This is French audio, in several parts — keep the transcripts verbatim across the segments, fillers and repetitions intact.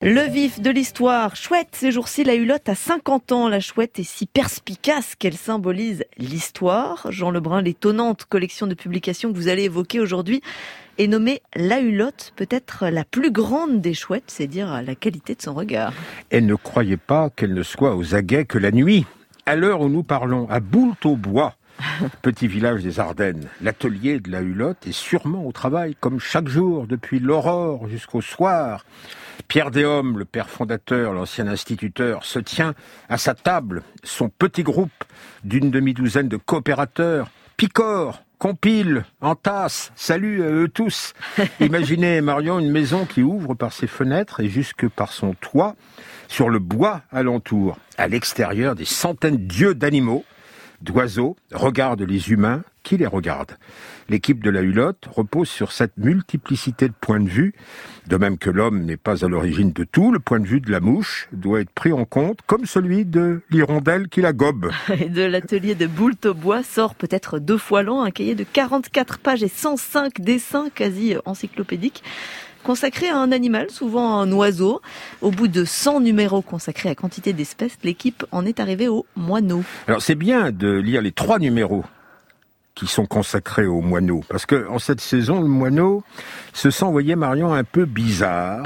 Le vif de l'histoire. Chouette, ces jours-ci, la Hulotte a cinquante ans. La chouette est si perspicace qu'elle symbolise l'histoire. Jean Lebrun, l'étonnante collection de publications que vous allez évoquer aujourd'hui est nommée La Hulotte, peut-être la plus grande des chouettes, c'est dire la qualité de son regard. Et ne croyez pas qu'elle ne soit aux aguets que la nuit. À l'heure où nous parlons, à Boultes-au-Bois, petit village des Ardennes, l'atelier de la Hulotte est sûrement au travail, comme chaque jour, depuis l'aurore jusqu'au soir. Pierre Déhomme, le père fondateur, l'ancien instituteur, se tient à sa table. Son petit groupe d'une demi-douzaine de coopérateurs picore, compile, entasse, salut à eux tous. Imaginez, Marion, une maison qui ouvre par ses fenêtres et jusque par son toit sur le bois alentour. À l'extérieur, des centaines d'yeux d'animaux, d'oiseaux, regardent les humains qui les regardent. L'équipe de la Hulotte repose sur cette multiplicité de points de vue, de même que l'homme n'est pas à l'origine de tout. Le point de vue de la mouche doit être pris en compte, comme celui de l'hirondelle qui la gobe. Et de l'atelier de Boultes-au-Bois sort peut-être deux fois l'an un cahier de quarante-quatre pages et cent cinq dessins quasi encyclopédiques, consacré à un animal, souvent un oiseau. Au bout de cent numéros consacrés à quantité d'espèces, l'équipe en est arrivée au moineau. Alors c'est bien de lire les trois numéros qui sont consacrés aux moineaux, parce que en cette saison, le moineau se sent, vous voyez Marion, un peu bizarre.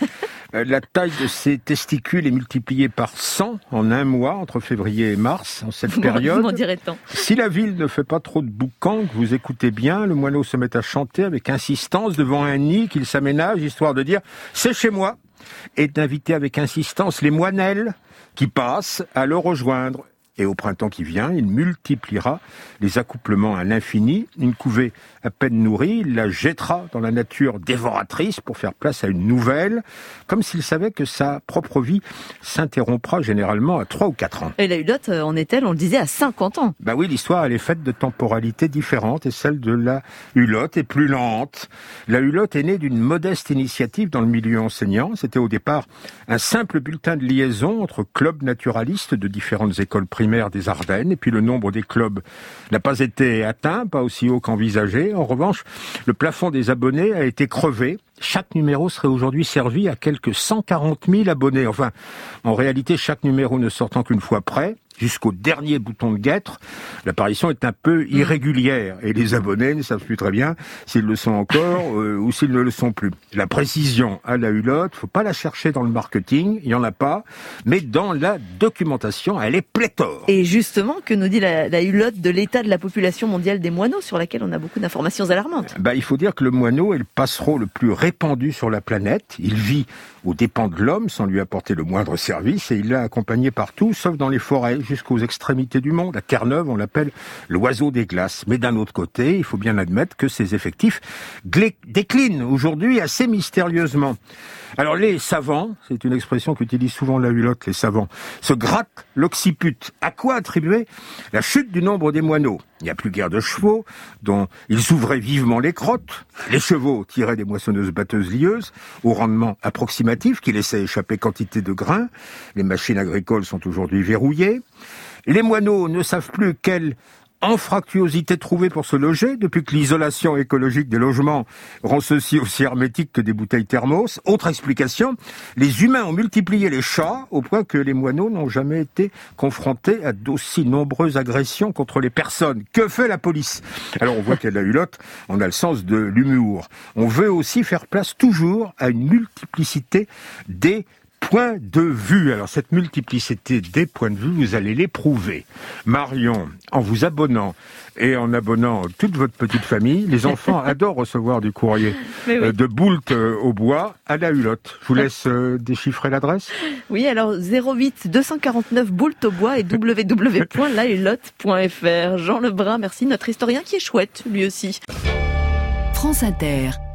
La taille de ses testicules est multipliée par cent en un mois, entre février et mars, en cette période. Vous m'en direz tant. Si la ville ne fait pas trop de boucan, que vous écoutez bien, le moineau se met à chanter avec insistance devant un nid qu'il s'aménage, histoire de dire « c'est chez moi » et d'inviter avec insistance les moinelles qui passent à le rejoindre. Et au printemps qui vient, il multipliera les accouplements à l'infini. Une couvée à peine nourrie, il la jettera dans la nature dévoratrice pour faire place à une nouvelle, comme s'il savait que sa propre vie s'interrompra généralement à trois ou quatre ans. Et la Hulotte en est-elle, on le disait, à cinquante ans? Bah oui, l'histoire, elle est faite de temporalités différentes et celle de la Hulotte est plus lente. La Hulotte est née d'une modeste initiative dans le milieu enseignant. C'était au départ un simple bulletin de liaison entre clubs naturalistes de différentes écoles primaires des Ardennes, et puis le nombre des clubs n'a pas été atteint, pas aussi haut qu'envisagé. En revanche, le plafond des abonnés a été crevé. Chaque numéro serait aujourd'hui servi à quelques cent quarante mille abonnés. Enfin, en réalité, chaque numéro ne sortant qu'une fois près, jusqu'au dernier bouton de guêtre, l'apparition est un peu irrégulière et les abonnés ne savent plus très bien s'ils le sont encore euh, ou s'ils ne le sont plus. La précision à la Hulotte, faut pas la chercher dans le marketing, il y en a pas, mais dans la documentation, elle est pléthore. Et justement, que nous dit la, la Hulotte de l'état de la population mondiale des moineaux, sur laquelle on a beaucoup d'informations alarmantes? Bah, il faut dire que le moineau est le passereau le plus répandu sur la planète. Il vit aux dépens de l'homme sans lui apporter le moindre service et il l'a accompagné partout, sauf dans les forêts, jusqu'aux extrémités du monde. À Terre-Neuve, on l'appelle l'oiseau des glaces. Mais d'un autre côté, il faut bien admettre que ses effectifs glé- déclinent aujourd'hui assez mystérieusement. Alors les savants, c'est une expression qu'utilise souvent la Hulotte, les savants, se grattent l'occiput. À quoi attribuer la chute du nombre des moineaux? Il n'y a plus guère de chevaux, dont ils ouvraient vivement les crottes. Les chevaux tiraient des moissonneuses batteuses lieuses, au rendement approximatif, qui laissaient échapper quantité de grains. Les machines agricoles sont aujourd'hui verrouillées. Les moineaux ne savent plus quelle anfractuosité trouver pour se loger, depuis que l'isolation écologique des logements rend ceux-ci aussi hermétiques que des bouteilles thermos. Autre explication, les humains ont multiplié les chats au point que les moineaux n'ont jamais été confrontés à d'aussi nombreuses agressions contre les personnes. Que fait la police? Alors on voit qu'à la Hulotte, on a le sens de l'humour. On veut aussi faire place toujours à une multiplicité des points de vue. Alors cette multiplicité des points de vue, vous allez l'éprouver. Marion, en vous abonnant et en abonnant toute votre petite famille, les enfants adorent recevoir du courrier oui. euh, de Boultes-au-Bois à la Hulotte. Je vous laisse euh, déchiffrer l'adresse. Oui, alors zéro huit deux cent quarante-neuf Boultes-au-Bois et w w w point la hulotte point f r. Jean Lebrun, merci, notre historien qui est chouette lui aussi. France Inter.